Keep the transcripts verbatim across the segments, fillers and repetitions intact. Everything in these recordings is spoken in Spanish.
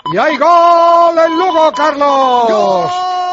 Y hay gol en Lugo, Carlos. ¡Gol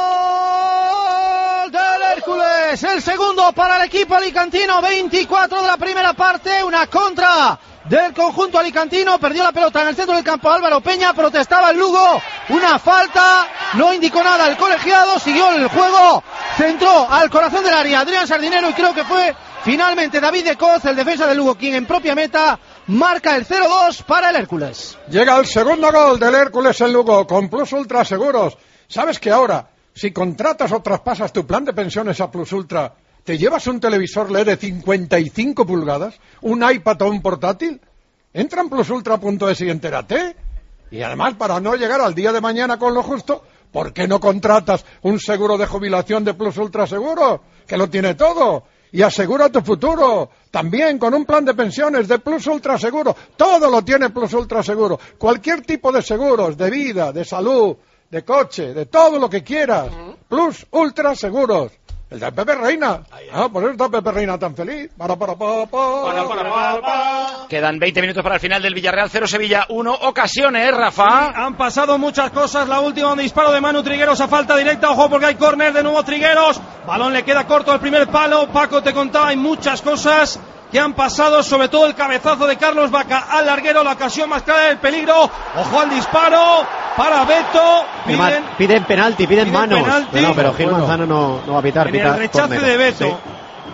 del Hércules! El segundo para el equipo alicantino, veinticuatro de la primera parte, una contra del conjunto alicantino, perdió la pelota en el centro del campo Álvaro Peña, protestaba el Lugo, una falta, no indicó nada el colegiado, siguió el juego, centró al corazón del área Adrián Sardinero y creo que fue finalmente David de Coz, el defensa del Lugo, quien en propia meta marca el cero dos para el Hércules. Llega el segundo gol del Hércules en Lugo con Plus Ultra Seguros. ¿Sabes que ahora, si contratas o traspasas tu plan de pensiones a Plus Ultra, te llevas un televisor L E D de cincuenta y cinco pulgadas, un iPad o un portátil? Entra en plus ultra punto es y entérate. Y además, para no llegar al día de mañana con lo justo, ¿por qué no contratas un seguro de jubilación de Plus Ultra Seguros, que lo tiene todo? Y asegura tu futuro, también con un plan de pensiones de Plus Ultra Seguro. Todo lo tiene Plus Ultra Seguro. Cualquier tipo de seguros, de vida, de salud, de coche, de todo lo que quieras. Plus Ultra Seguros. El de Pepe Reina. Ah, por eso está Pepe Reina tan feliz. Para, para, para, para. Para, para, para, para. Quedan veinte minutos para el final del Villarreal cero Sevilla uno. Ocasiones, Rafa. Sí, han pasado muchas cosas. La última, un disparo de Manu Trigueros a falta directa. Ojo porque hay córner de nuevo Trigueros. Balón le queda corto al primer palo. Paco te contaba, hay muchas cosas que han pasado, sobre todo el cabezazo de Carlos Vaca al larguero, la ocasión más clara del peligro. Ojo al disparo para Beto. Piden, piden penalti, piden, piden manos. Penalti. No, pero Gil bueno, Manzano no, no va a pitar. En pita el rechace córner. de Beto. Sí.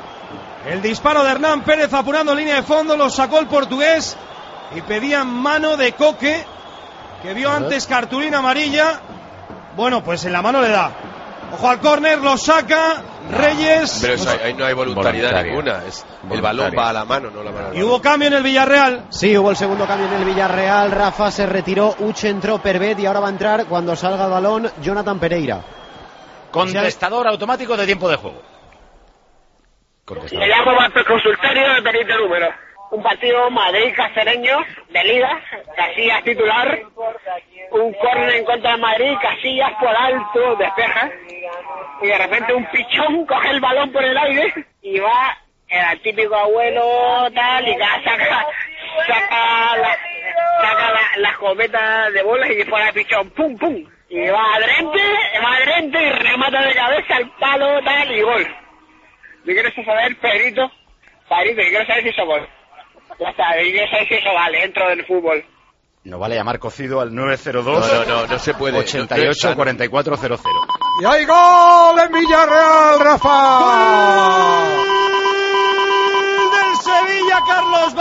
El disparo de Hernán Pérez apurando línea de fondo, lo sacó el portugués y pedían mano de Coque, que vio antes cartulina amarilla. Bueno, pues en la mano le da. Ojo al córner, lo saca Reyes. Pero eso, ahí no hay voluntariedad Voluntaria. ninguna. Es, el Voluntaria. balón va a la mano, no la mano. Y hubo cambio en el Villarreal. Sí, hubo el segundo cambio en el Villarreal. Rafa se retiró, Uche entró, Pervet, y ahora va a entrar, cuando salga el balón, Jonathan Pereira. Contestador automático de tiempo de juego. Le llamo al consultorio de Benito Número. Un partido Madrid-Cacereño de Liga, Casillas titular. Un córner en contra de Madrid, Casillas por alto, despeja. Y de repente un pichón coge el balón por el aire y va el típico abuelo tal y saca, saca, la, saca la, la escopeta de bolas y dispara el pichón, pum, pum. Y va adrente, va adrente y remata de cabeza al palo tal y gol. Yo quiero saber, Pedrito, Pedrito, yo quiero saber si eso gol. Ya está, yo quiero saber si eso vale dentro del fútbol. No vale llamar cocido al nueve cero dos. No, no, no, no se puede. ochenta y ocho cuarenta y cuatro cero cero. Y hay gol en Villarreal, Rafa. ¡Gol del Sevilla, Carlos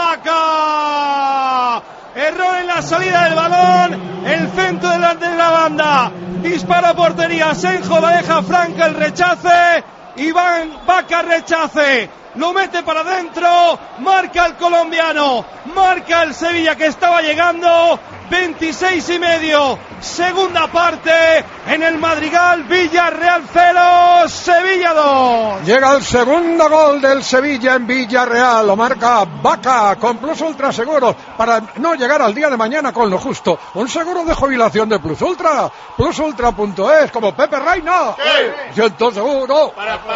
Vaca! Error en la salida del balón, el centro delante de la banda. Disparo a portería, Senjo la deja franca, el rechace. Iván Vaca rechace, lo mete para adentro, marca el colombiano, marca el Sevilla que estaba llegando, veintiséis y medio, segunda parte en el Madrigal, Villarreal cero, Sevilla dos. Llega el segundo gol del Sevilla en Villarreal, lo marca Vaca con Plus Ultra Seguros para no llegar al día de mañana con lo justo. Un seguro de jubilación de Plus Ultra, plus ultra punto es, como Pepe Reina. Siento seguro.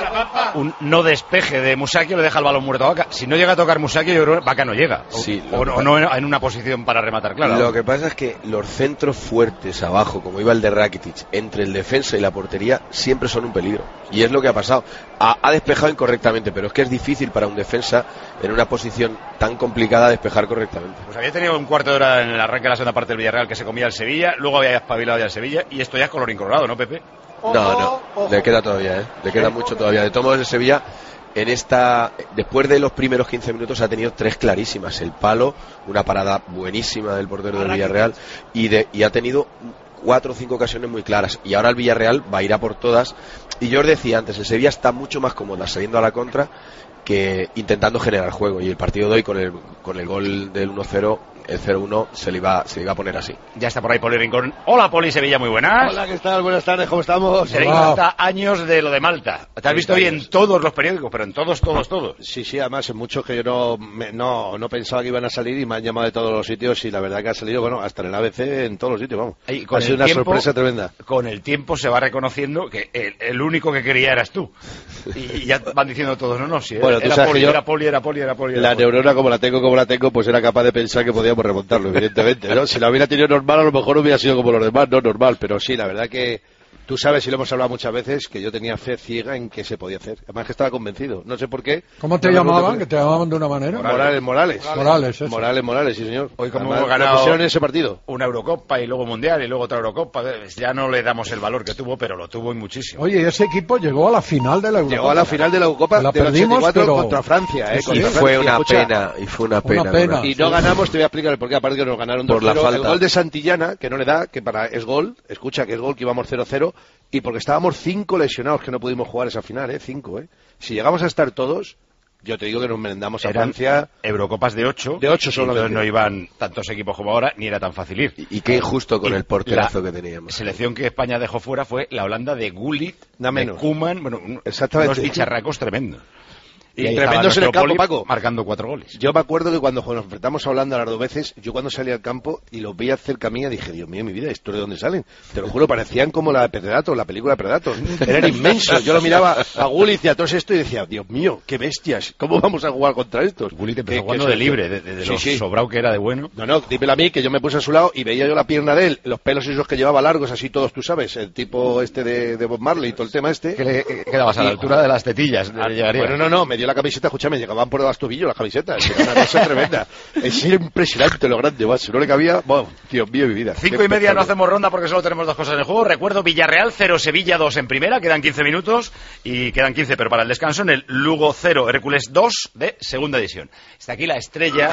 Un no despeje de Musacchio le deja el balón muerto a Vaca. Si no llega a tocar Musacchio, yo creo que Vaca no llega. O, Sí, o, o no en una posición para rematar, claro. Lo que pasa es que los centros fuertes abajo, como iba el de Rakitic, entre el defensa y la portería, siempre son un peligro. Y es lo que ha pasado. Ha, ha despejado incorrectamente, pero es que es difícil para un defensa en una posición tan complicada despejar correctamente. Pues había tenido un cuarto de hora en el arranque de la segunda parte del Villarreal que se comía el Sevilla, luego había espabilado ya el Sevilla, y esto ya es colorín colorado, ¿no, Pepe? No, no, le queda todavía, ¿eh? Le queda mucho todavía. De todos modos, el Sevilla, en esta, después de los primeros quince minutos, ha tenido tres clarísimas. El palo, una parada buenísima del portero del Villarreal, y, de, y ha tenido cuatro o cinco ocasiones muy claras. Y ahora el Villarreal va a ir a por todas. Y yo os decía antes, el Sevilla está mucho más cómoda saliendo a la contra que intentando generar juego. Y el partido de hoy, con el, con el gol del uno cero, el cero uno se le iba se le iba a poner así. Ya está por ahí Poli Rincón. Hola, Poli Sevilla, muy buenas. Hola, ¿qué tal? Buenas tardes, ¿cómo estamos? treinta años de lo de Malta. Te has visto hoy en todos los periódicos, pero en todos, todos, todos. Sí, sí, además en muchos que yo no, me, no no pensaba que iban a salir y me han llamado de todos los sitios y la verdad que ha salido, bueno, hasta en el A B C, en todos los sitios, vamos. Y con ha sido el una tiempo, sorpresa tremenda. Con el tiempo se va reconociendo que el, el único que quería eras tú. Y, y ya van diciendo todos, no, no, si bueno, era, tú sabes poli, que yo, era poli, era poli, era poli, era la poli. neurona como la tengo, como la tengo, pues era capaz de pensar que podía podíamos remontarlo, evidentemente, ¿no? Si la hubiera tenido normal, a lo mejor hubiera sido como los demás, no normal, pero sí, la verdad que tú sabes, y lo hemos hablado muchas veces, que yo tenía fe ciega en que se podía hacer. Además que estaba convencido, no sé por qué. ¿Cómo te no llamaban? ¿Que te llamaban de una manera? Morales, Morales. Morales, eso. Morales, Morales, sí, señor. Hoy como Además, hemos ganado pusieron ese partido. Una Eurocopa y luego Mundial y luego otra Eurocopa, ya no le damos el valor que tuvo, pero lo tuvo y muchísimo. Oye, ese equipo llegó a la final de la Eurocopa. Llegó a la final de la Eurocopa la del perdimos, ochenta y cuatro pero... contra Francia, ¿eh? Sí, Contra y fue Francia. una Escucha, pena, y fue una pena. Una pena. ¿verdad? Y no ganamos, te voy a explicar el porqué, aparte que nos ganaron dos Por la cero. El falta. gol de Santillana, que no le da, que para es gol, escucha que es gol, que íbamos cero cero, y porque estábamos cinco lesionados que no pudimos jugar esa final, ¿eh? Cinco, ¿eh? Si llegamos a estar todos, yo te digo que nos merendamos a Eran Francia. Eurocopas de ocho. De ocho solamente. Entonces no iban tantos equipos como ahora, ni era tan fácil ir. Y, y qué injusto con Y el porterazo la que teníamos. selección que España dejó fuera fue la Holanda de Gullit, Nada menos. de Koeman, bueno, un- Exactamente. unos bicharracos tremendos. Y ahí tremendos estaba en el campo, nuestro Poli Paco. marcando cuatro goles. Yo me acuerdo que cuando nos enfrentamos a Holanda las dos veces, yo cuando salí al campo y los veía cerca mía, dije, Dios mío, mi vida, ¿esto de dónde salen? Te lo juro, parecían como la de Predator, la película Predator. Eran inmensos. Yo lo miraba a Gullit y a todo esto y decía, Dios mío, qué bestias, ¿cómo vamos a jugar contra estos? Gullit ¿Qué- empezó qué jugando de selección? libre, de, de, de Sí, lo sí. sobrado que era de bueno. No, no, dímelo a mí, que yo me puse a su lado y veía yo la pierna de él, los pelos esos que llevaba largos, así todos, tú sabes, el tipo este de, de Bob Marley y todo el tema este. Que le que quedabas a la Y- altura de las tetillas. Ah, le llegaría. Bueno, no, no, me dio la camiseta, escúchame, llegaban por los tobillos las camisetas, era una cosa tremenda. Es impresionante lo grande, macho, no le cabía, bueno, Dios mío, mi vida. Cinco Qué y media, no espectáculo. hacemos ronda porque solo tenemos dos cosas en el juego. Recuerdo Villarreal cero, Sevilla dos en primera, quedan quince minutos y quedan quince, pero para el descanso en el Lugo cero, Hércules dos de segunda división. Está aquí la estrella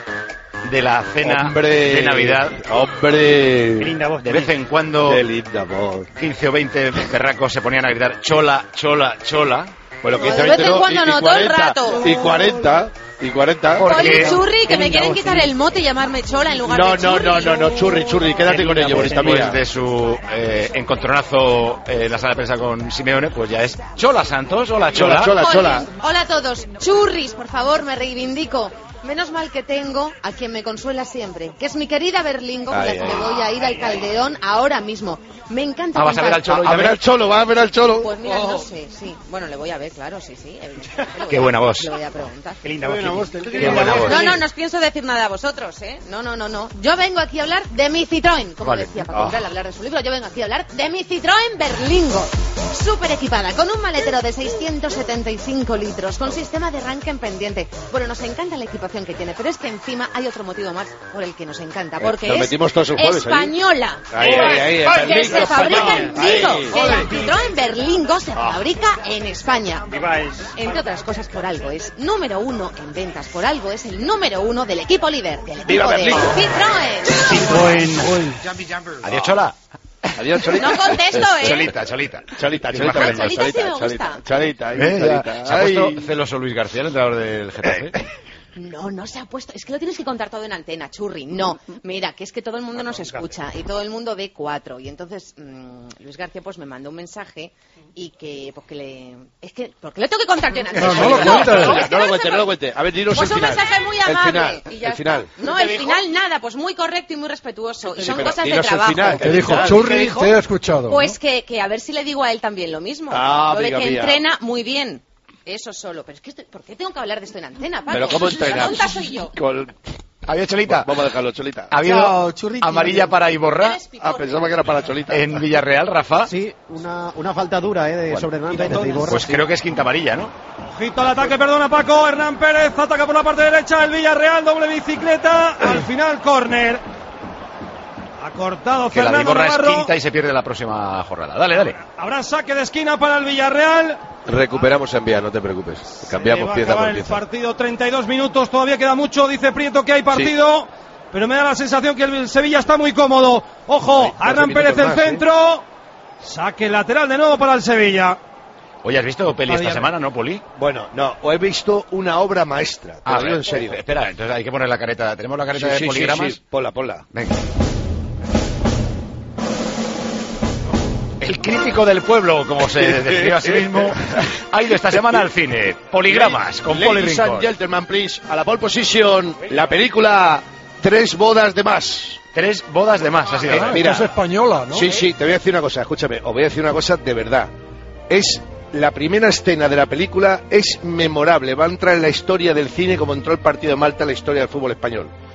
de la cena Hombre, de Navidad. Hombre, Qué linda voz. De vez en cuando qué linda voz. quince o veinte perracos se ponían a gritar chola, chola, chola. Bueno, De quince, vez veinte, en no, cuando y, no, y todo el cuarenta, rato. y cuarenta, y cuarenta. Porque- Oye, Churri, que me Linda quieren voz, quitar sí. el mote y llamarme Chola en lugar No, de no, Churri. no, no, no, churri, churri, quédate con ello, bonita Después mía. de su eh, encontronazo eh, en la sala de prensa con Simeone, pues ya es Chola Santos, hola Chola. Chola, chola. Jolín, hola a todos. Churris, por favor, me reivindico. Menos mal que tengo a quien me consuela siempre, que es mi querida Berlingo, con la Ay, que ay, me voy a ir al Calderón ahora mismo. Me encanta Ah, vas a ver contar- al Cholo. A, a ver al cholo, va a ver al cholo. Pues mira, Oh. no sé, sí. Bueno, le voy a ver, claro, sí, sí. evidentemente le voy Qué a- buena voz. Le voy a preguntar. Qué linda voz. Qué buena voz. No, no, no os pienso decir nada a vosotros, ¿eh? No, no, no, no. Yo vengo aquí a hablar de mi Citroën, como Vale. decía Paco Ah. Umbral, hablar de su libro. Yo vengo aquí a hablar de mi Citroën Berlingo. Súper equipada, con un maletero de seiscientos setenta y cinco litros, con sistema de arranque en pendiente. Bueno, nos encanta la equipación que tiene, pero es que encima hay otro motivo más por el que nos encanta, porque nos es metimos todos el jueves ahí. española. Ahí, ahí, ahí, en Que Berlingo, se fabrica en España. Vigo, Ahí. que la Citroën Berlingo se fabrica en España. Viváis. Entre otras cosas, por algo es número uno en ventas, por algo es el número uno del equipo líder, del equipo ¡Viva de Berlingo! Citroën. Adiós Chola. Adiós, Cholita. No contesto, ¿eh? Cholita, Cholita. Cholita, Qué Cholita, maja. Cholita, Cholita sí me Cholita, gusta. Cholita, ahí, ¿Eh? Ya. Cholita. Se ha Ay. puesto celoso Luis García, el entrenador del Getafe. No, no se ha puesto. Es que lo tienes que contar todo en antena, churri. No, mira, que es que todo el mundo nos escucha y todo el mundo ve cuatro. Y entonces mmm, Luis García pues me mandó un mensaje y que porque le es que porque le tengo que contar yo en antena. No, no lo cuentes. es que No lo se cuente, me- no lo cuente. A ver, dinos Pues el un final. mensaje muy El amable final, y ya el final. está. No, el final nada, pues muy correcto y muy respetuoso. Y Sí, son pero cosas de dinos el trabajo. final. Te dijo, final, Churri, ¿qué dijo? te he escuchado. Pues que, que a ver si le digo a él también lo mismo. Ah, lo de amiga que mía. entrena muy bien. Eso solo. Pero es que, estoy- ¿por qué tengo que hablar de esto en antena, Paco? Pero ¿cómo La entrenas? tonta soy yo. Con- Adiós Cholita. Vamos a dejarlo, Cholita. Ha habido Chao, churriti. amarilla para Iborra Eres pipón. Ah, pensaba que era para Cholita. en Villarreal, Rafa. Sí, una, una falta dura eh, de sobre Hernán Pérez de Iborra. Pues creo que es quinta amarilla, ¿no? Ojito al ataque, perdona Paco. Hernán Pérez ataca por la parte derecha. El Villarreal, doble bicicleta. Al final, córner. Ha cortado Que la de Fernando Iborra es Navarro. quinta y se pierde la próxima jornada. Dale, dale. Habrá saque de esquina para el Villarreal. Recuperamos en vía, no te preocupes. Se Cambiamos va a pieza acabar por el pieza. partido, treinta y dos minutos, todavía queda mucho, dice Prieto que hay partido, pero me da la sensación que el Sevilla está muy cómodo. Ojo, Hay doce Hernán minutos Pérez el más, ¿eh? centro, saque lateral de nuevo para el Sevilla. Oye, ¿has visto peli esta Adiós. semana, no, Poli? Bueno, no, o he visto una obra maestra. Te Ah, lo digo en serio. Espera, entonces hay que poner la careta. ¿Tenemos la careta Sí, de sí, sí, poligramas? sí. Ponla, ponla. Venga. El crítico del pueblo, como se definió a sí mismo, ha ido esta semana al cine. Poligramas, con Poli Ladies and Rincón. gentlemen, please, a la pole position, la película Tres bodas de más. Tres bodas de más, ha sido. Eh, Ah, mira. esta es española, ¿no? Sí, sí, te voy a decir una cosa, escúchame, os voy a decir una cosa de verdad. Es la primera escena de la película, es memorable, va a entrar en la historia del cine como entró el partido de Malta en la historia del fútbol español.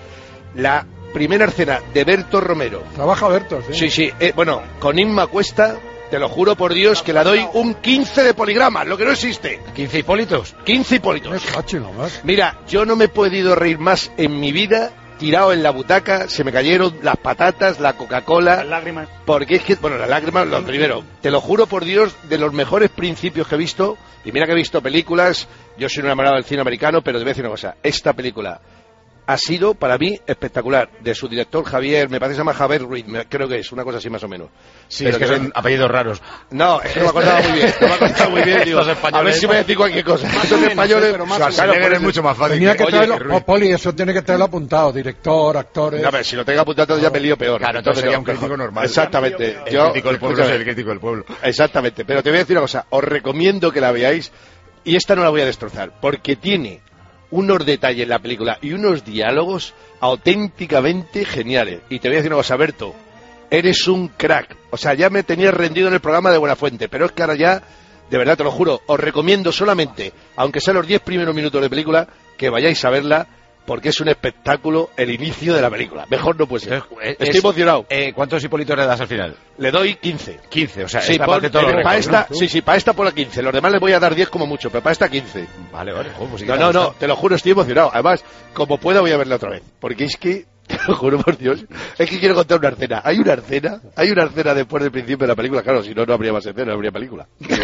La primera escena de Berto Romero. Trabaja Berto, sí. Sí, sí. Eh, bueno, con Inma Cuesta, te lo juro por Dios que la doy un quince de poligramas, lo que no existe. ¿quince Hipólitos? quince Hipólitos. Es cacho nomás. Mira, yo no me he podido reír más en mi vida, tirado en la butaca, se me cayeron las patatas, la Coca-Cola. Las lágrimas. Porque es que, bueno, las lágrimas, lo primero, te lo juro por Dios, de los mejores principios que he visto, y mira que he visto películas, yo soy un enamorado del cine americano, pero te voy a decir una cosa, esta película ha sido para mí espectacular, de su director Javier, me parece que se llama Javier Ruiz, creo que es, una cosa así más o menos. Sí, pero es que son que... apellidos raros. No, es que no me acordaba muy bien, no me acordaba muy bien, digo, a ver si me decir cualquier cosa. Estos españoles, pero más claro, claro, es mucho más fácil. Tenía que, que traerlo, oye, oh, Poli, eso tiene que traerlo apuntado, director, actores... A ver, si lo tengo apuntado ya me lío peor. Claro, entonces sería un crítico normal. Exactamente. El yo, crítico del pueblo es el crítico del pueblo. Exactamente, pero te voy a decir una cosa, os recomiendo que la veáis, y esta no la voy a destrozar, porque tiene unos detalles en la película y unos diálogos auténticamente geniales. Y te voy a decir una cosa, Berto, eres un crack. O sea, ya me tenías rendido en el programa de Buenafuente, pero es que ahora ya, de verdad te lo juro, os recomiendo solamente, aunque sean los diez primeros minutos de película, que vayáis a verla, porque es un espectáculo el inicio de la película. Mejor no puede ser. Es, Estoy es, emocionado. Eh, ¿Cuántos Hipólitos le das al final? Le doy quince. quince, o sea, sí, esta por, parte todo eh, lo para récord, esta, ¿no? sí, sí, para esta por la quince. Los demás les voy a dar diez como mucho, pero para esta quince. Vale, vale. Joder, pues sí que no, no, no, te lo juro, estoy emocionado. Además, como pueda voy a verla otra vez. Porque es que, te lo juro por Dios, es que quiero contar una escena. Hay una escena, hay una escena después del principio de la película. Claro, si no, no habría más escena, no habría película.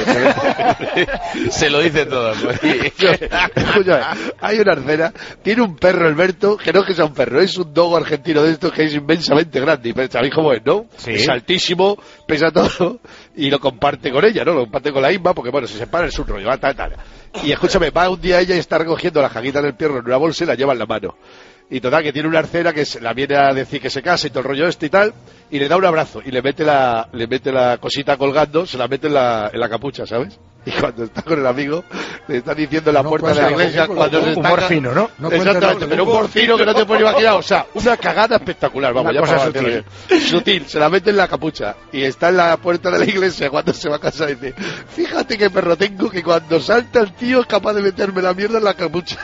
Se lo dice todo. Pues. Escúchame, hay una escena, tiene un perro, Alberto, que no es que sea un perro, es un dogo argentino de estos que es inmensamente grande. Y sabéis cómo es, ¿no? Sí. Es altísimo, pesa todo, y lo comparte con ella, ¿no? Lo comparte con la Inma, porque bueno, se separa, es un rollo, va, tal, tal. Y escúchame, va un día ella y está recogiendo la jaquita del perro en una bolsa y la lleva en la mano. Y total, que tiene una arcera que se, la viene a decir que se case y todo el rollo este y tal, y le da un abrazo y le mete la, le mete la cosita colgando, se la mete en la, en la capucha, ¿sabes? Y cuando está con el amigo, le está diciendo en la no puerta de la iglesia, cuando se está... Humor fino, ¿no? no Exactamente, pero un humor fino que no te puedes imaginar, o sea, una cagada espectacular, vamos, una ya cosa sutil. Sutil, se la mete en la capucha, y está en la puerta de la iglesia cuando se va a casa y dice, fíjate qué perro tengo que cuando salta el tío es capaz de meterme la mierda en la capucha.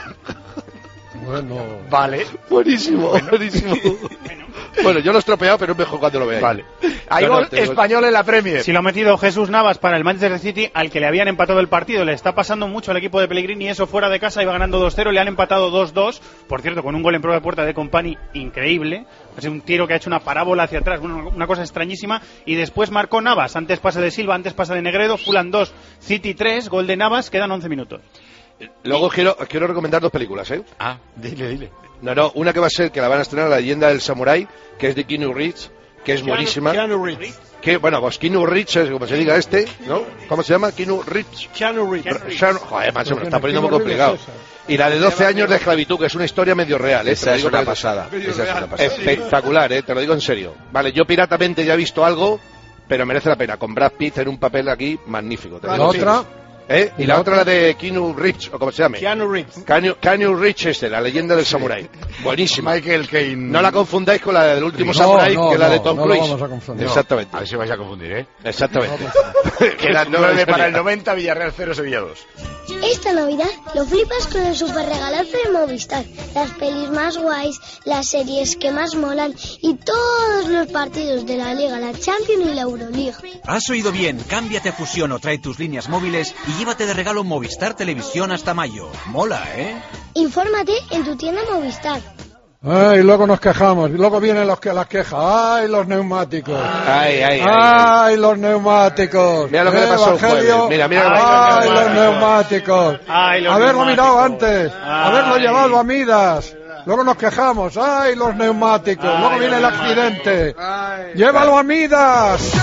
Bueno, vale. Buenísimo, bueno. buenísimo. Bueno, yo lo he estropeado, pero es mejor cuando lo veáis. Vale. Hay gol español en la Premier. Si lo ha metido Jesús Navas para el Manchester City, al que le habían empatado el partido. Le está pasando mucho al equipo de Pellegrini, eso fuera de casa, iba ganando dos cero, le han empatado dos dos. Por cierto, con un gol en prueba de puerta de Company increíble. Es un tiro que ha hecho una parábola hacia atrás, una, una cosa extrañísima. Y después marcó Navas, antes pasa de Silva, antes pasa de Negredo, Fulham dos, City tres, gol de Navas, quedan once minutos. Luego quiero, quiero recomendar dos películas, ¿eh? Ah, dile, dile. No, no, una que va a ser, que la van a estrenar, La leyenda del samurái, que es de Keanu Reeves, que es Keanu, buenísima. Keanu Reeves. Que, bueno, pues Keanu Reeves es como se diga este, ¿no? ¿Cómo se llama? Keanu Reeves. Keanu Reeves. Joder, macho, me lo está poniendo muy complicado. Y la de doce años de esclavitud, que es una historia medio real, ¿eh? Esa es una pasada. Esa es una pasada. Espectacular, ¿eh? Te lo digo en serio. Vale, yo piratamente ya he visto algo, pero merece la pena. Con Brad Pitt en un papel aquí magnífico. La otra... ¿Eh? Y la otra, la de Keanu Reeves, o como se llame. Keanu Reeves. Keanu, Keanu Reeves este, la leyenda del samurái. Buenísima. Michael Caine. No la confundáis con la del último no, samurái, no, que es la de no, Tom no Cruise. No vamos a confundir. Exactamente. A ver si vais a confundir, ¿eh? Exactamente. Quedan nueve para el noventa, Villarreal cero, Sevilla dos. Esta Navidad lo flipas con el super regalazo de Movistar. Las pelis más guays, las series que más molan y todos los partidos de la Liga, la Champions y la Euroliga. Has oído bien, cámbiate a Fusión o trae tus líneas móviles y llévate de regalo Movistar Televisión hasta mayo. Mola, ¿eh? Infórmate en tu tienda Movistar. Ay, luego nos quejamos, y luego vienen los que las quejas. Ay, los neumáticos. Ay, ay, ay. Ay, los neumáticos. Mira lo que le pasó el jueves. Mira, mira. Ay, los neumáticos. Ay, los Haberlo neumáticos. mirado antes. Ay. Haberlo llevado a Midas. Luego nos quejamos. Ay, los neumáticos. Ay, luego viene el los accidente. Ay. Llévalo a Midas.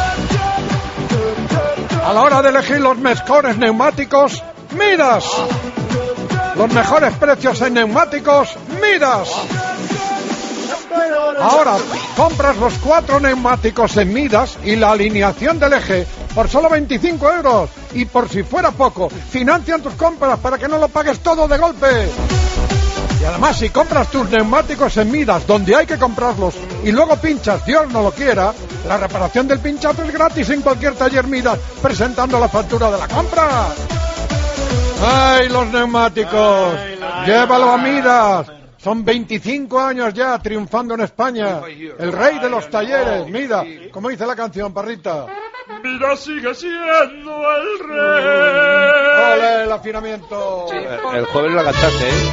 A la hora de elegir los mejores neumáticos, Midas. Los mejores precios en neumáticos, Midas. Ahora compras los cuatro neumáticos en Midas y la alineación del eje por solo veinticinco euros. Y por si fuera poco, financian tus compras para que no lo pagues todo de golpe. Y además, si compras tus neumáticos en Midas, donde hay que comprarlos, y luego pinchas, Dios no lo quiera, la reparación del pinchazo es gratis en cualquier taller Midas, presentando la factura de la compra. ¡Ay, los neumáticos! Ay, ¡llévalo a Midas! Son veinticinco años ya triunfando en España. El rey de los talleres. Mira, como dice la canción, Parrita. Mira, sigue siendo el rey. ¡Ole, el afinamiento! Sí, el jueves lo cantaste, ¿eh?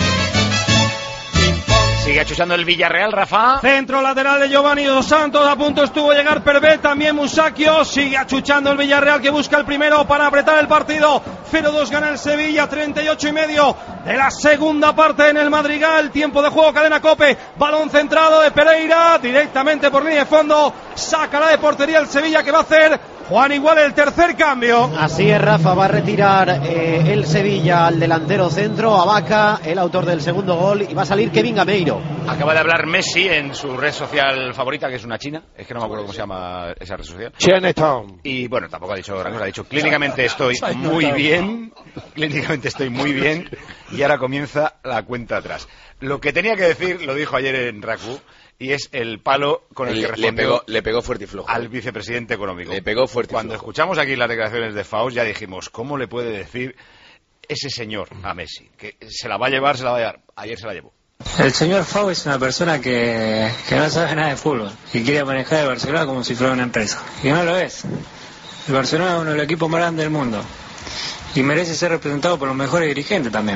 Sigue achuchando el Villarreal, Rafa. Centro lateral de Giovanni Dos Santos. A punto estuvo a llegar Pervet. También Musacchio. Sigue achuchando el Villarreal, que busca el primero para apretar el partido. cero dos gana el Sevilla. treinta y ocho y medio de la segunda parte en el Madrigal. Tiempo de juego, cadena COPE. Balón centrado de Pereira. Directamente por línea de fondo. Sacará de portería el Sevilla, que va a hacer Juan igual el tercer cambio. Así es, Rafa, va a retirar eh, el Sevilla al delantero centro, a Vaca, el autor del segundo gol, y va a salir Kevin Gameiro. Acaba de hablar Messi en su red social favorita, que es una china, es que no me acuerdo cómo se llama esa red social. Chinatown. Y bueno, tampoco ha dicho gran cosa, ha dicho clínicamente estoy muy bien, clínicamente estoy muy bien, y ahora comienza la cuenta atrás. Lo que tenía que decir lo dijo ayer en Raku, y es el palo con el le, que respondió le pegó, le pegó fuerte y flojo al vicepresidente económico. Le pegó fuerte y Cuando flojo. escuchamos aquí las declaraciones de Faust ya dijimos, ¿cómo le puede decir ese señor a Messi? Que se la va a llevar, se la va a llevar. Ayer se la llevó. El señor Faust es una persona que, que no sabe nada de fútbol y quiere manejar el Barcelona como si fuera una empresa. Y no lo es. El Barcelona es uno de los equipos más grandes del mundo y merece ser representado por los mejores dirigentes también.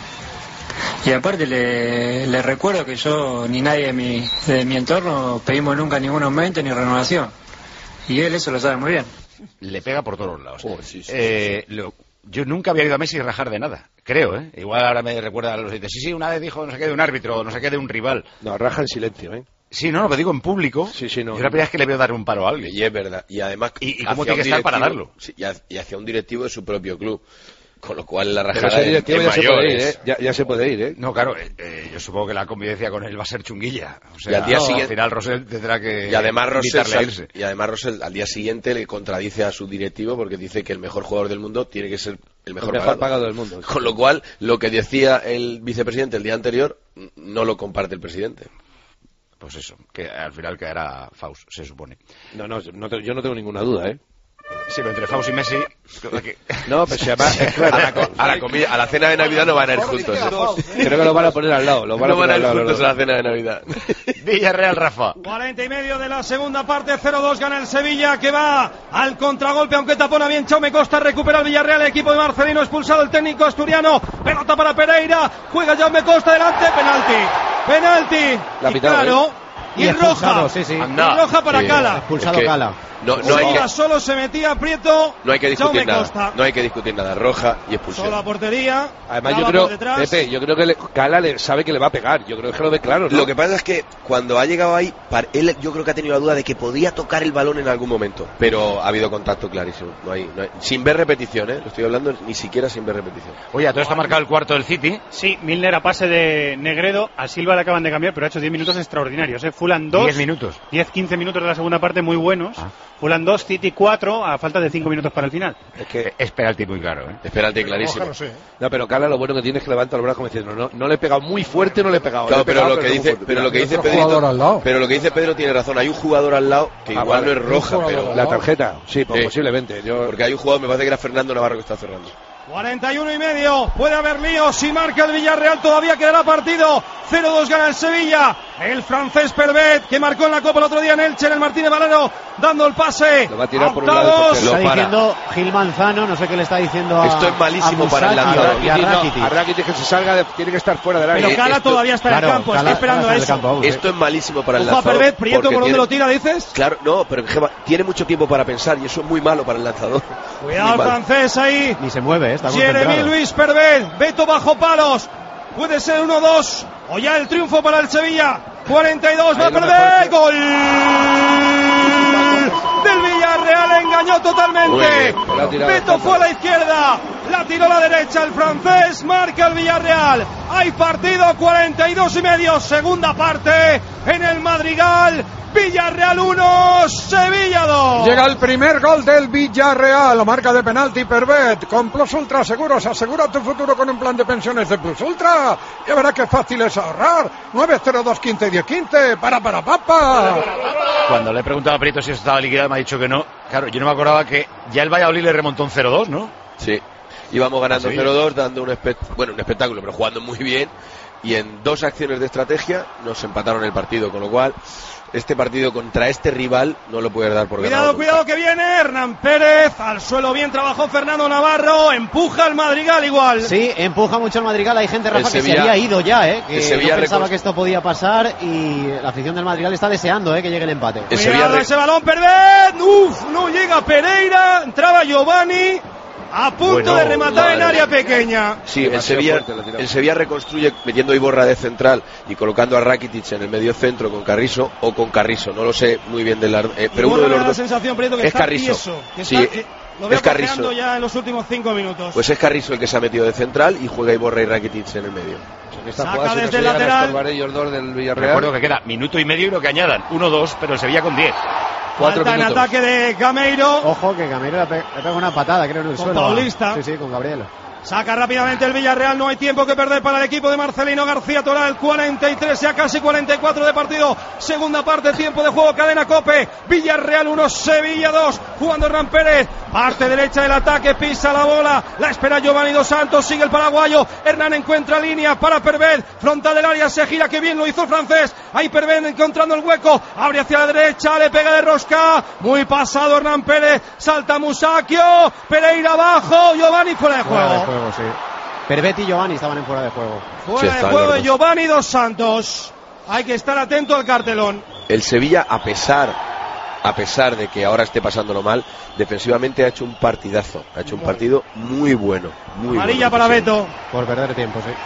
Y aparte le, le recuerdo que yo ni nadie de mi, de mi entorno pedimos nunca ningún aumento ni renovación. Y él eso lo sabe muy bien. Le pega por todos lados. Oh, sí, sí, eh, sí, sí. Lo, yo nunca había oído a Messi rajar de nada, creo, ¿eh? Igual ahora me recuerda a los dientes. Sí, sí, una vez dijo no sé qué de un árbitro, no sé qué de un rival. No, raja en silencio, ¿eh? Sí, no, lo digo en público. Sí, sí, no. Yo la primera vez que le veo dar un paro a alguien. Y es verdad. Y además... ¿Y, y cómo tiene que estar para darlo? Sí, y, y hacia un directivo de su propio club. Con lo cual la Pero rajada ese directivo es, ya es se mayor, puede ir, es... ¿eh? Ya, ya se puede ir, ¿eh? No, claro, eh, eh, yo supongo que la convivencia con él va a ser chunguilla. O sea, y al día no, siguiente... al final Rosell tendrá que y además Rosell, a irse. y además Rosell al día siguiente le contradice a su directivo porque dice que el mejor jugador del mundo tiene que ser el mejor, el mejor pagado. pagado del mundo. Con lo cual, lo que decía el vicepresidente el día anterior no lo comparte el presidente. Pues eso, que al final quedará Faust, se supone. No, no, no te, yo no tengo ninguna duda, ¿eh? Sí, pero entre Faust y Messi... No, pues se llama... Es claro, a, la, a, la comida, a la cena de Navidad no van a ir juntos. ¿eh? Creo que lo van a poner al lado. Lo van no a van a ir lado, juntos no, no. a la cena de Navidad. Villarreal, Rafa. cuarenta y medio de la segunda parte, cero dos gana el Sevilla, que va al contragolpe, aunque tapona bien Jaume Costa, recupera el Villarreal, el equipo de Marcelino, expulsado el técnico asturiano, pelota para Pereira, juega Jaume Costa delante, penalti, penalti, La y pitado, claro, ¿eh? y, y roja, sí, sí. y roja para Sí. Cala. Expulsado Es que Cala. No, no, hay que, solo se metía Prieto, no hay que discutir Jaume Costa. nada. No hay que discutir nada. Roja y expulsión. Solo a portería. Además, yo Cala creo, por detrás. Pepe, yo creo que le, Cala le, sabe que le va a pegar. Yo creo que lo ve claro, ¿no? Lo que pasa es que cuando ha llegado ahí, par- él yo creo que ha tenido la duda de que podía tocar el balón en algún momento. Pero ha habido contacto clarísimo. No hay, no hay- sin ver repetición, ¿eh? Lo estoy hablando ni siquiera sin ver repetición. Oye, a todo esto ha marcado el cuarto del City. Sí, Milner a pase de Negredo, a Silva le acaban de cambiar, pero ha hecho diez minutos extraordinarios. ¿eh? Fulham dos, diez minutos. diez quince minutos de la segunda parte muy buenos. Ah. Fulham dos, City cuatro, a falta de cinco minutos para el final. Es que es penalti muy claro, ¿eh? Es penalti clarísimo. No, sé. No, pero Cala lo bueno que tiene es que levanta el brazo como diciendo, no, no le he pegado muy fuerte, no le he pegado. Claro, le he pero pegado, lo que no dice, fuerte. pero lo que dice otro jugador al Pedro, lado. pero lo que dice Pedro tiene razón. Hay un jugador al lado que Ah, igual vale. no es roja, Un jugador pero al La lado. tarjeta, sí, pues Sí. posiblemente. Yo... porque hay un jugador, me parece que era Fernando Navarro que está cerrando. cuarenta y uno y medio, puede haber lío, si marca el Villarreal todavía quedará partido, cero dos gana el Sevilla, el francés Pervet, que marcó en la Copa el otro día en Elche, en el Martínez Valero, dando el pase, Lo va a tirar a por un lado octavos. porque Está Lo para. diciendo Gil Manzano, no sé qué le está diciendo a Esto es malísimo a para el Musacchio lanzador. y a No, Rakitic. a Rakitic que se salga, de- tiene que estar fuera del área. Pero Eh, Cala esto- todavía está en Claro, el campo, Cala- está esperando Cala está en el eso. campo aún, sí. Esto es malísimo para el Ojo a lanzador. Pervet, Prieto, porque ¿por dónde tiene- lo tira, dices? Claro, no, pero Gema, tiene mucho tiempo para pensar y eso es muy malo para el lanzador. Cuidado Muy el mal. francés ahí, Ni se mueve, ¿eh? Está Jeremy concentrado. Luis Pervet, Beto bajo palos, puede ser uno dos, o ya el triunfo para el Sevilla, cuarenta y dos, va a Ahí lo perder, mejor gol del Villarreal, engañó Muy totalmente, bien, la ha tirado Beto bastante. fue a la izquierda, la tiró a la derecha el francés, marca el Villarreal, hay partido, cuarenta y dos y medio, segunda parte, en el Madrigal, Villarreal uno, Sevilla dos. Llega el primer gol del Villarreal, marca de penalti Pervet, con Plus Ultra Seguros, asegura tu futuro con un plan de pensiones de Plus Ultra, ya verás qué fácil es ahorrar, nueve cero dos quince diez quince, para para papa. Cuando le he preguntado a Prieto si esto estaba liquidado, me ha dicho que no. Claro, yo no me acordaba que ya el Valladolid le remontó un cero dos, ¿no? Sí, íbamos ganando Sevilla. cero dos, dando un, espect- bueno, un espectáculo, pero jugando muy bien. y en dos acciones de estrategia nos empataron el partido, con lo cual este partido contra este rival no lo puedes dar por ganado. Cuidado, cuidado que viene Hernán Pérez, al suelo bien trabajó Fernando Navarro, empuja el Madrigal igual. Sí, empuja mucho el Madrigal, hay gente, Rafa, que se había ido ya, ¿eh? que no pensaba que esto podía pasar y la afición del Madrigal está deseando ¿eh? que llegue el empate. El cuidado ese balón, Pervet, uff, no llega Pereira, entraba Giovanni. A punto bueno, de rematar en área pequeñña. Sí, el Sevilla, el Sevilla reconstruye metiendo a Iborra de central y colocando a Rakitic en el medio centro con Carrizo o con Carrizo, no lo sé muy bien del eh, pero uno de los dos sensación, Prieto, que es está Carrizo. Tieso, que sí, está, eh, lo veo es Carrizo ya en los últimos cinco minutos. Pues es Carrizo el que se ha metido de central y juega Iborra y Rakitic en el medio. Saca desde el lateral. Del Villarreal. Recuerdo que queda minuto y medio y lo que añadan, uno dos, pero el Sevilla con diez. Falta en ataque de Gameiro. Ojo que Gameiro le pega una patada, creo, en el con suelo. Paulista. Sí, sí, con Gabriel. Saca rápidamente el Villarreal, no hay tiempo que perder para el equipo de Marcelino García Toral. cuarenta y tres, ya casi cuarenta y cuatro de partido. Segunda parte, tiempo de juego, cadena Cope. Villarreal uno, Sevilla dos. Jugando Hernán Pérez, parte derecha del ataque, pisa la bola. La espera Giovanni Dos Santos, sigue el paraguayo. Hernán encuentra línea para Pervet. Frontal del área, se gira, que bien lo hizo el francés. Ahí Pervet encontrando el hueco. Abre hacia la derecha, le pega de rosca. Muy pasado Hernán Pérez. Salta Musacchio. Pereira abajo. Giovanni fuera de juego. Fuera de juego, sí. Pervet y Giovanni estaban en fuera de juego. Fuera sí, de juego de Giovanni Dos Santos. Hay que estar atento al cartelón. El Sevilla, a pesar a pesar de que ahora esté pasándolo mal, defensivamente ha hecho un partidazo, ha hecho un partido muy bueno, muy amarilla bueno, para Beto por perder tiempo, sí.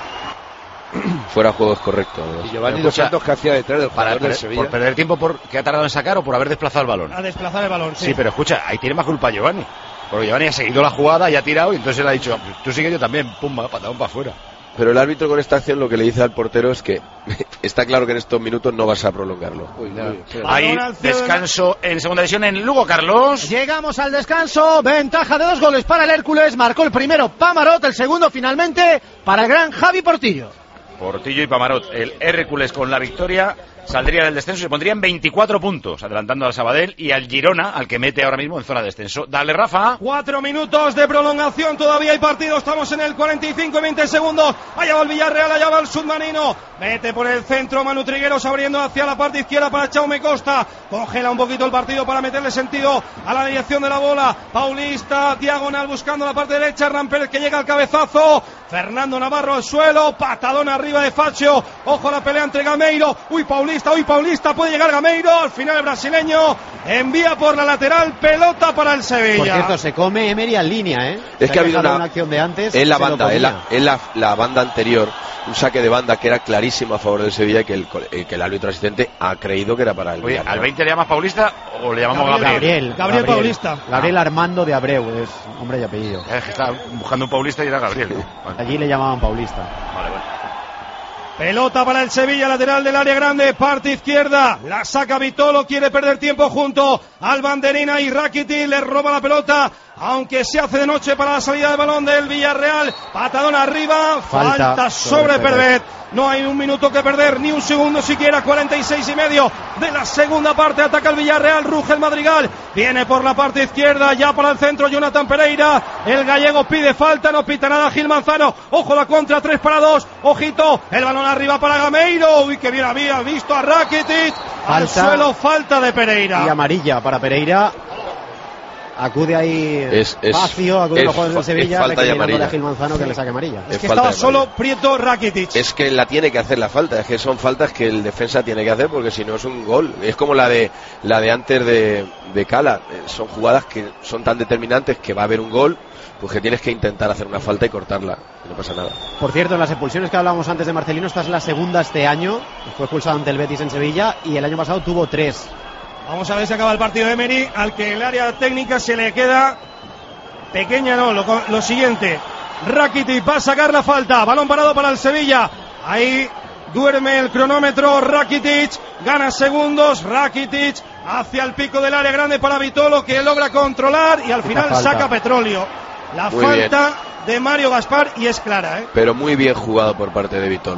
Fuera de juego es correcto. Y Giovanni Dos Santos, que hacía detrás del jugador para, del Sevilla. Por perder tiempo, por que ha tardado en sacar o por haber desplazado el balón. A desplazar el balón, sí. Sí, pero escucha, ahí tiene más culpa Giovanni. Porque Giovanni ha seguido la jugada y ha tirado y entonces él ha dicho, tú sigue, yo también, pumba, patadón para afuera. Pero el árbitro con esta acción lo que le dice al portero es que está claro que en estos minutos no vas a prolongarlo. Uy, no, Hay descanso en segunda división en Lugo, Carlos. Llegamos al descanso, ventaja de dos goles para el Hércules, marcó el primero Pamarot, el segundo finalmente para el gran Javi Portillo. Portillo y Pamarot, el Hércules con la victoria saldría del descenso y se pondrían veinticuatro puntos, adelantando al Sabadell y al Girona, al que mete ahora mismo en zona de descenso. Dale, Rafa. Cuatro minutos de prolongación, todavía hay partido, estamos en el cuarenta y cinco y veinte segundos. Allá va el Villarreal, allá va el submarino. Mete por el centro Manu Trigueros, abriendo hacia la parte izquierda para Jaume Costa. Congela un poquito el partido para meterle sentido a la dirección de la bola. Paulista, diagonal, buscando la parte derecha. Hernán Pérez, que llega al cabezazo. Fernando Navarro al suelo, patadón arriba de Faccio. Ojo a la pelea entre Gameiro. Uy, Paulista, uy, Paulista, puede llegar Gameiro. Al final el brasileño envía por la lateral, pelota para el Sevilla. Por cierto, se come Emery en línea, ¿eh? Es que ha habido una, una acción de antes. En la banda, en la, en la, la banda anterior, un saque de banda que era clarísimo a favor del Sevilla y que el, que el árbitro asistente ha creído que era para el Oye, Villarreal. ¿al veinte le llamas Paulista o le llamamos Gabriel? Gabriel, Gabriel, Gabriel Paulista. Gabriel Armando de Abreu, es hombre y apellido. Es que estaba buscando un Paulista y era Gabriel. Vale. Allí le llamaban Paulista. Vale, vale. Pelota para el Sevilla, lateral del área grande, parte izquierda, la saca Vitolo, quiere perder tiempo junto al Banderina y Rakitic, le roba la pelota, aunque se hace de noche para la salida de balón del Villarreal, patadón arriba, falta, falta sobre Pervet. No hay un minuto que perder, ni un segundo siquiera, cuarenta y seis y medio de la segunda parte, ataca el Villarreal, ruge el Madrigal, viene por la parte izquierda, ya para el centro Jonathan Pereira, el gallego pide falta, no pita nada Gil Manzano, ojo la contra, tres para dos, ojito, el balón arriba para Gameiro, uy que bien había visto a Rakitic, al suelo, falta de Pereira. Y amarilla para Pereira. Acude ahí es, es, Facio, acude es, los jugadores del Sevilla, falta y amarilla. A Gil Manzano que le saque amarilla. Es, es que estaba solo Prieto Rakitic. Es que la tiene que hacer la falta, es que son faltas que el defensa tiene que hacer porque si no es un gol. Es como la de la de antes de, de Cala, son jugadas que son tan determinantes que va a haber un gol, pues que tienes que intentar hacer una falta y cortarla, y no pasa nada. Por cierto, en las expulsiones que hablábamos antes de Marcelino, esta es la segunda este año, fue expulsado ante el Betis en Sevilla y el año pasado tuvo tres. Vamos a ver si acaba el partido de Emery, al que el área técnica se le queda pequeña, no, lo, lo siguiente, Rakitic va a sacar la falta, balón parado para el Sevilla, ahí duerme el cronómetro, Rakitic gana segundos, Rakitic hacia el pico del área grande para Vitolo, que logra controlar y al final saca Petróleo. La muy falta bien de Mario Gaspar y es clara, ¿eh? Pero muy bien jugado por parte de Vitolo.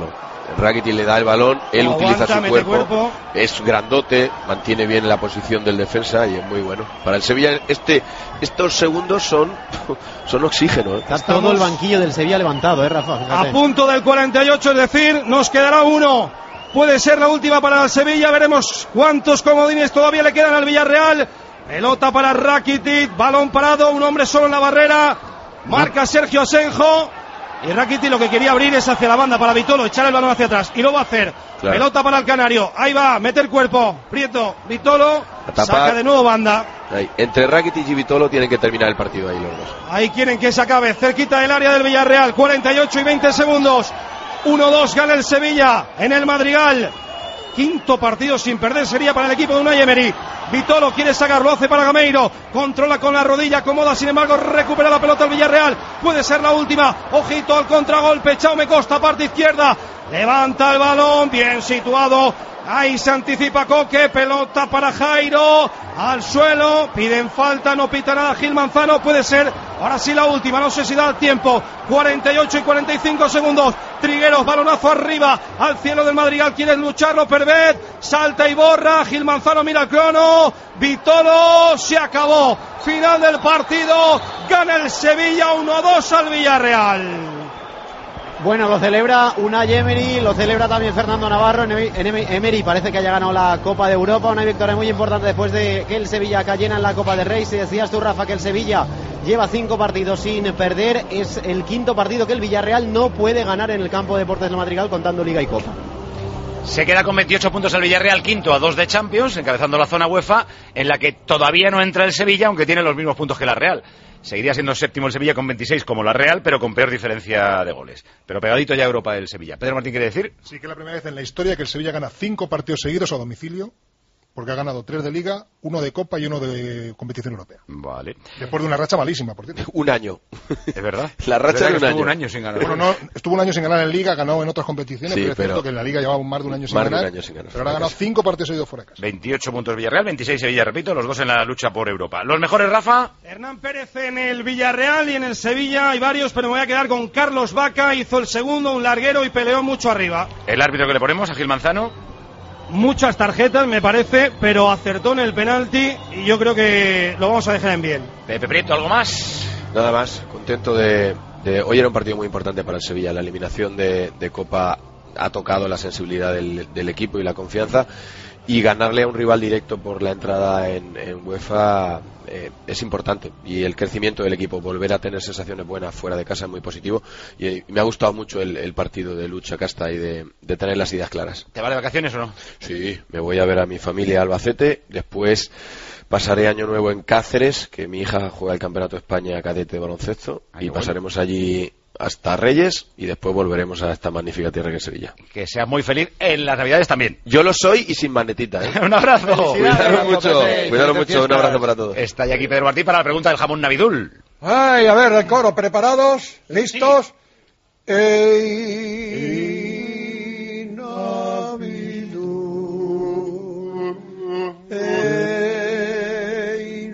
Rakitic le da el balón, él Aguanta, utiliza su mete cuerpo, cuerpo. es grandote, mantiene bien la posición del defensa y es muy bueno. Para el Sevilla este estos segundos son son oxígeno. ¿eh? Está todo el banquillo del Sevilla levantado, ¿eh, Rafa? Fíjate. A punto del cuarenta y ocho, es decir, nos quedará uno. Puede ser la última para el Sevilla, veremos cuántos comodines todavía le quedan al Villarreal. Pelota para Rakitic, balón parado, un hombre solo en la barrera. Marca Sergio Asenjo. Y Rakitic lo que quería abrir es hacia la banda para Vitolo, echar el balón hacia atrás. Y lo va a hacer. Claro. Pelota para el Canario. Ahí va, meter cuerpo. Prieto, Vitolo. Saca de nuevo banda. Ahí. Entre Rakitic y Vitolo tienen que terminar el partido ahí los dos. Ahí quieren que se acabe. Cerquita del área del Villarreal. cuarenta y ocho y veinte segundos. uno dos gana el Sevilla en el Madrigal. Quinto partido sin perder sería para el equipo de Unai Emery. Vitolo quiere sacarlo, hace para Gameiro. Controla con la rodilla, acomoda, sin embargo, recupera la pelota el Villarreal. Puede ser la última. Ojito al contragolpe. Chaume Costa, parte izquierda. Levanta el balón, bien situado. Ahí se anticipa Coque, pelota para Jairo. Al suelo, piden falta, no pita nada Gil Manzano. Puede ser, ahora sí la última, no sé si da el tiempo. cuarenta y ocho y cuarenta y cinco segundos. Trigueros, balonazo arriba, al cielo del Madrigal, quiere lucharlo, Pervet, salta y borra. Gil Manzano mira el crono. Vitolo, se acabó. Final del partido, gana el Sevilla uno a dos al Villarreal. Bueno, lo celebra Unai Emery, lo celebra también Fernando Navarro. En Emery parece que haya ganado la Copa de Europa, una victoria muy importante después de que el Sevilla cayera en la Copa del Rey. Si decías tú, Rafa, que el Sevilla lleva cinco partidos sin perder, es el quinto partido que el Villarreal no puede ganar en el campo de Deportes del Madrigal, contando Liga y Copa. Se queda con veintiocho puntos el Villarreal, quinto a dos de Champions, encabezando la zona UEFA, en la que todavía no entra el Sevilla, aunque tiene los mismos puntos que la Real. Seguiría siendo séptimo el Sevilla con veintiséis como la Real, pero con peor diferencia de goles. Pero pegadito ya a Europa el Sevilla. Pedro Martín, ¿quiere decir? Sí, que es la primera vez en la historia que el Sevilla gana cinco partidos seguidos a domicilio, porque ha ganado tres de Liga, uno de Copa y uno de competición europea. Vale. Después de una racha malísima, por cierto. Un año. Es verdad. La racha de un año. un año sin ganar. Bueno, no, estuvo un año sin ganar en Liga, ganó en otras competiciones, sí, pero es pero cierto que en la Liga llevaba más de un año sin más ganar. De un año sin ganar. Pero ahora ha ganado cinco partidos seguidos fuera de casa. veintiocho puntos Villarreal, veintiséis Sevilla, repito, los dos en la lucha por Europa. ¿Los mejores, Rafa? Hernán Pérez en el Villarreal y en el Sevilla hay varios, pero me voy a quedar con Carlos Vaca. Hizo el segundo, un larguero y peleó mucho arriba. ¿El árbitro que le ponemos a Gil Manzano? Muchas tarjetas, me parece, pero acertó en el penalti y yo creo que lo vamos a dejar en bien. Pepe Prieto, ¿algo más? Nada más, contento de, de... Hoy era un partido muy importante para el Sevilla. La eliminación de, de Copa ha tocado la sensibilidad del, del equipo y la confianza, y ganarle a un rival directo por la entrada en, en UEFA eh, es importante, y el crecimiento del equipo, volver a tener sensaciones buenas fuera de casa es muy positivo, y, y me ha gustado mucho el, el partido de lucha casta y de, de tener las ideas claras. ¿Te va de vacaciones o no? Sí, me voy a ver a mi familia a Albacete, después pasaré año nuevo en Cáceres, que mi hija juega el Campeonato de España cadete de baloncesto, Ay, y bueno. pasaremos allí hasta Reyes y después volveremos a esta magnífica tierra que es Sevilla. Que seas muy feliz en las Navidades también. Yo lo soy y sin magnetita, ¿eh? Un abrazo. Cuidaros mucho, cuidaros mucho, un abrazo para todos. Está ya aquí Pedro Martín para la pregunta del jamón Navidul. Ay, a ver, el coro, ¿preparados? ¿Listos? Sí. Ey, Navidul, ey,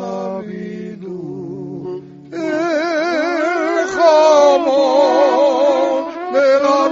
Navidul, el jamón de la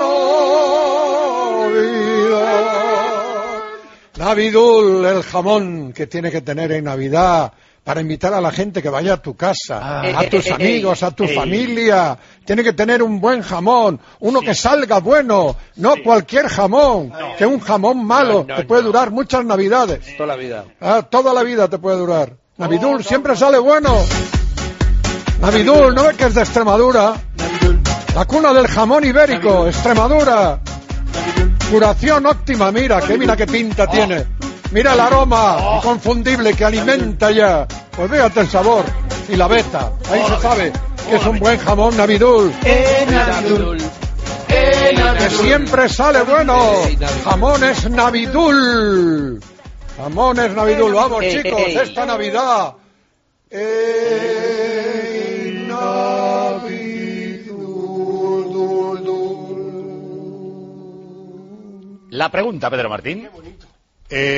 Navidad. Navidul, el jamón que tiene que tener en Navidad para invitar a la gente que vaya a tu casa, ah, a tus eh, amigos, a tu eh, familia. Tiene que tener un buen jamón, uno sí. que salga bueno, no sí. cualquier jamón, no. que un jamón malo no, no, te puede no. durar muchas Navidades. Sí. Toda la vida. Ah, toda la vida te puede durar. Navidul no, no, siempre no. sale bueno. Navidul, ¿no ves que es de Extremadura? Navidul. La cuna del jamón ibérico, Navidul. Extremadura. Navidul. Curación óptima, mira, que mira qué pinta oh. tiene. Mira el aroma oh. inconfundible que alimenta ya. Pues fíjate el sabor y la beta. Ahí oh. se sabe que oh. es un buen jamón Navidul. Eh, Navidul. Eh, Navidul. Que siempre sale bueno. Jamones Navidul. Jamones Navidul. Vamos, eh, chicos, eh, esta eh. Navidad. Eh, Navidul. La pregunta, Pedro Martín.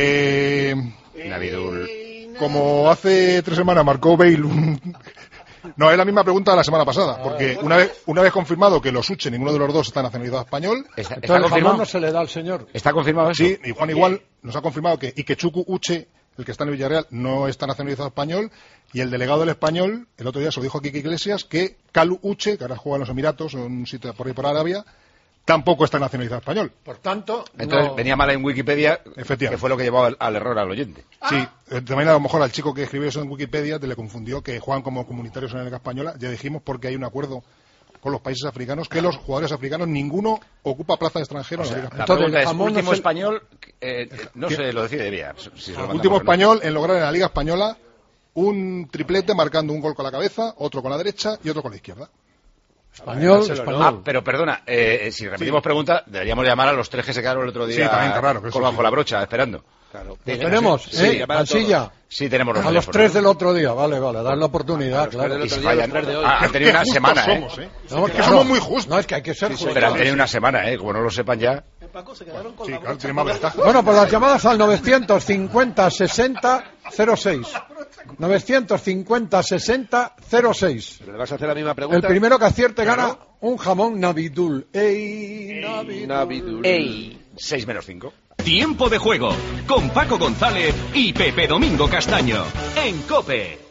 Eh, Navidul. Como hace tres semanas marcó Bale un, No, es la misma pregunta de la semana pasada, porque una vez una vez confirmado que los Uche, ninguno de los dos está nacionalizado español. ¿Está, está el confirmado? No se le da al señor. ¿Está confirmado eso? Sí, y Juan igual nos ha confirmado que Ikechuku Uche, el que está en el Villarreal, no está nacionalizado español, y el delegado del español, el otro día se lo dijo a Kike Iglesias, que Kalu Uche, que ahora juega en los Emiratos, o en un sitio por ahí por Arabia, tampoco está nacionalizado español. Por tanto, entonces no... venía mal en Wikipedia, que fue lo que llevó al, al error al oyente. Sí, eh, también a lo mejor al chico que escribió eso en Wikipedia te le confundió que juegan como comunitarios en la Liga Española. Ya dijimos porque hay un acuerdo con los países africanos que los jugadores africanos ninguno ocupa plaza de extranjero, o sea, en la Liga Española. La pregunta es, último no se... español, eh, no se lo decidiría. Si el último español en lograr en la Liga Española un triplete marcando un gol con la cabeza, otro con la derecha y otro con la izquierda. Español, español. Ah, pero perdona, eh, si repetimos sí. pregunta, deberíamos llamar a los tres que se quedaron el otro día sí, también, claro, con bajo sí. la brocha, esperando. Claro. ¿Lo tenemos? Sí, ¿eh? Mansilla. Sí, tenemos los A los tres del otro día, vale, vale, dar la oportunidad, ah, claro. Y si fallan, ah, han tenido una semana, somos, ¿eh? No, es que somos muy justos. No, es que hay que ser justos. Pero han tenido una semana, ¿eh? Como no lo sepan ya. Sí, claro, tiene más ventaja. Bueno, pues las llamadas al novecientos cincuenta sesenta cero seis. novecientos cincuenta sesenta cero seis. ¿Pero le vas a hacer la misma pregunta? El primero que acierte gana un jamón Navidul. ¡Ey, Navidul! Navidul. ¡Ey! seis menos cinco. Tiempo de juego con Paco González y Pepe Domingo Castaño en COPE.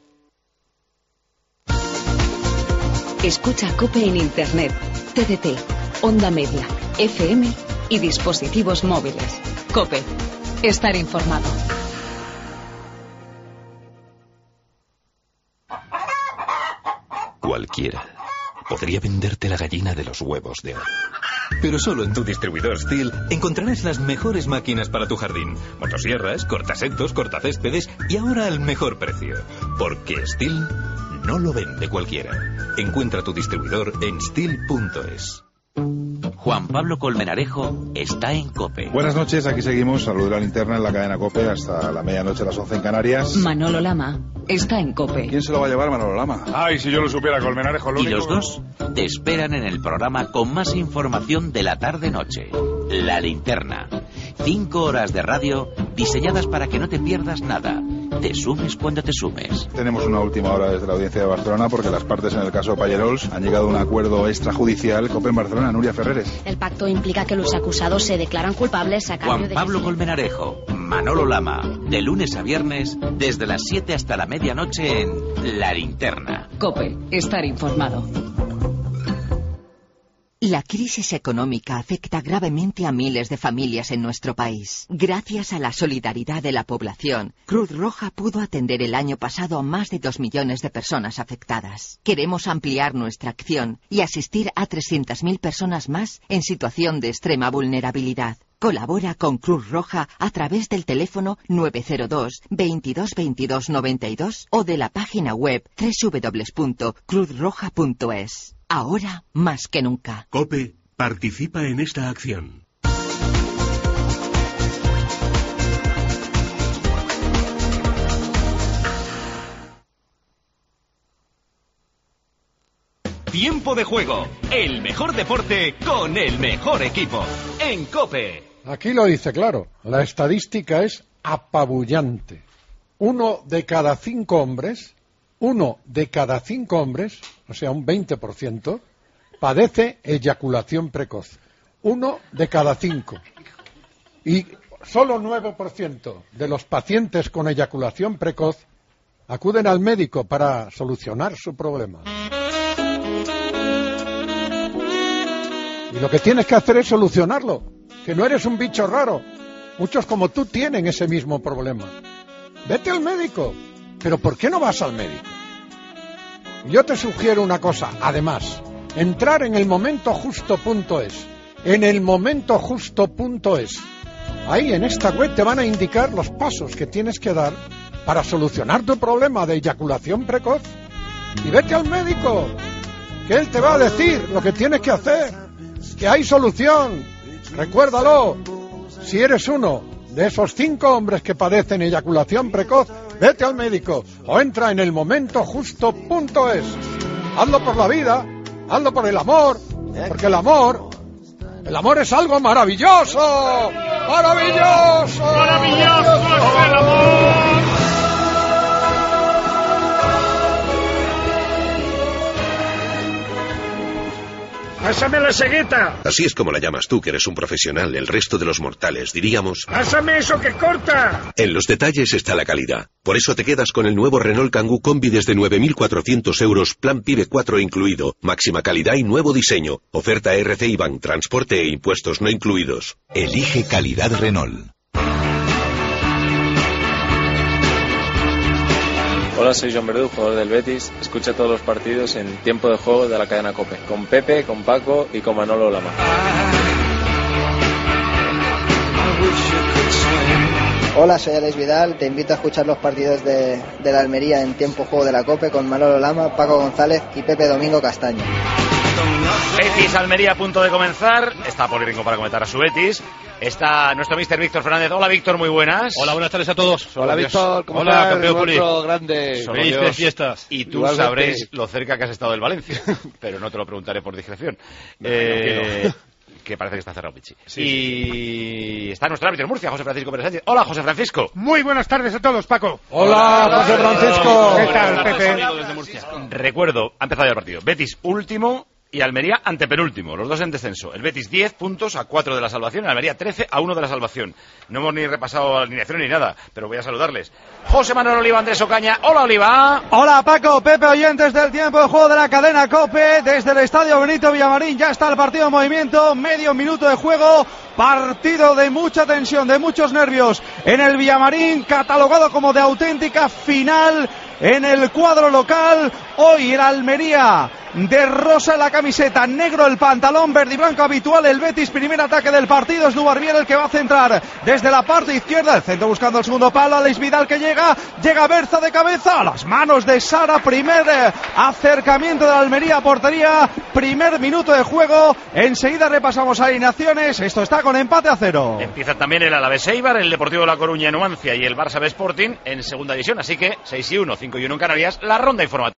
Escucha COPE en Internet, T D T, Onda Media, F M y dispositivos móviles. COPE. Estar informado. Cualquiera podría venderte la gallina de los huevos de oro. Pero solo en tu distribuidor Stihl encontrarás las mejores máquinas para tu jardín. Motosierras, cortasentos, cortacéspedes y ahora al mejor precio. Porque Stihl no lo vende cualquiera. Encuentra tu distribuidor en stihl punto es. Juan Pablo Colmenarejo está en COPE. Buenas noches, aquí seguimos. Saludos a la linterna en la cadena COPE hasta la medianoche, las once en Canarias. Manolo Lama está en COPE. ¿Quién se lo va a llevar, Manolo Lama? Ay, si yo lo supiera, Colmenarejo. Lo y único... los dos te esperan en el programa con más información de la tarde-noche. La linterna. Cinco horas de radio diseñadas para que no te pierdas nada. Te sumes cuando te sumes. Tenemos una última hora desde la audiencia de Barcelona porque las partes en el caso Pallerols han llegado a un acuerdo extrajudicial. COPE en Barcelona, Nuria Ferreres. El pacto implica que los acusados se declaran culpables a cambio Juan de... Pablo Colmenarejo, Manolo Lama, de lunes a viernes, desde las siete hasta la medianoche en La Linterna. COPE, estar informado. La crisis económica afecta gravemente a miles de familias en nuestro país. Gracias a la solidaridad de la población, Cruz Roja pudo atender el año pasado a más de dos millones de personas afectadas. Queremos ampliar nuestra acción y asistir a trescientas mil personas más en situación de extrema vulnerabilidad. Colabora con Cruz Roja a través del teléfono nueve cero dos, veintidós veintidós noventa y dos o de la página web doble u doble u doble u punto cruz roja punto es. Ahora más que nunca. COPE participa en esta acción. Tiempo de juego, el mejor deporte con el mejor equipo en COPE. Aquí lo dice claro, la estadística es apabullante. Uno de cada cinco hombres, uno de cada cinco hombres, o sea, un veinte por ciento, padece eyaculación precoz. Uno de cada cinco. Y solo nueve por ciento de los pacientes con eyaculación precoz acuden al médico para solucionar su problema. Y lo que tienes que hacer es solucionarlo, que no eres un bicho raro. Muchos como tú tienen ese mismo problema. Vete al médico. Pero ¿por qué no vas al médico? Yo te sugiero una cosa, además, entrar en el momento justo punto es. En el momento justo punto es. Ahí en esta web te van a indicar los pasos que tienes que dar para solucionar tu problema de eyaculación precoz. Y vete al médico, que él te va a decir lo que tienes que hacer, que hay solución. Recuérdalo, si eres uno de esos cinco hombres que padecen eyaculación precoz, vete al médico o entra en el momento justo punto es. Hazlo por la vida, hazlo por el amor, porque el amor, el amor es algo maravilloso, maravilloso, maravilloso es el amor. Pásame la cegueta. Así es como la llamas tú, que eres un profesional. El resto de los mortales diríamos... Pásame eso que corta. En los detalles está la calidad. Por eso te quedas con el nuevo Renault Kangoo Combi desde nueve mil cuatrocientos euros, plan PIBE cuatro incluido, máxima calidad y nuevo diseño. Oferta R C I B A N, transporte e impuestos no incluidos. Elige calidad Renault. Hola, soy Joan Verdú, jugador del Betis. Escucha todos los partidos en tiempo de juego de la cadena COPE. Con Pepe, con Paco y con Manolo Lama. Hola, soy Alex Vidal. Te invito a escuchar los partidos de, de la Almería en tiempo de juego de la COPE con Manolo Lama, Paco González y Pepe Domingo Castaño. Betis Almería a punto de comenzar. Está Poliringo para comentar a su Betis. Está nuestro mister Víctor Fernández. Hola, Víctor, muy buenas. Hola, buenas tardes a todos. Hola, Víctor. ¿Cómo Hola, estás? campeón Poli. Grande. Felices fiestas. Y tú Igualmente. sabréis lo cerca que has estado del Valencia, pero no te lo preguntaré por discreción. Eh, que parece que está cerrado, Pichi. Sí, y está nuestro árbitro en Murcia, José Francisco Pérez Sánchez. Hola, José Francisco. Muy buenas tardes a todos, Paco. Hola, José Francisco. ¿Qué tal, Pepe? Desde Murcia. Recuerdo, ha empezado ya el partido. Betis último y Almería antepenúltimo, los dos en descenso. El Betis diez puntos a cuatro de la salvación, el Almería trece a uno de la salvación. No hemos ni repasado alineación ni nada, pero voy a saludarles. José Manuel Oliva, Andrés Ocaña. Hola, Oliva. Hola, Paco, Pepe, oyentes del tiempo de juego de la cadena COPE. Desde el estadio Benito Villamarín ya está el partido en movimiento, medio minuto de juego. Partido de mucha tensión, de muchos nervios en el Villamarín, catalogado como de auténtica final en el cuadro local. Hoy el Almería de rosa la camiseta, negro el pantalón, verde y blanco habitual. El Betis, primer ataque del partido, es Dubarbier el que va a centrar desde la parte izquierda, el centro buscando el segundo palo. Alex Vidal que llega, llega Berza de cabeza a las manos de Sara. Primer eh, acercamiento de la Almería a portería, primer minuto de juego. Enseguida repasamos alineaciones. Esto está con empate a cero. Empieza también el Alavés Eibar, el Deportivo de La Coruña en Numancia y el Barça B Sporting en segunda división, así que seis y uno, cinco y uno en Canarias, la ronda informativa.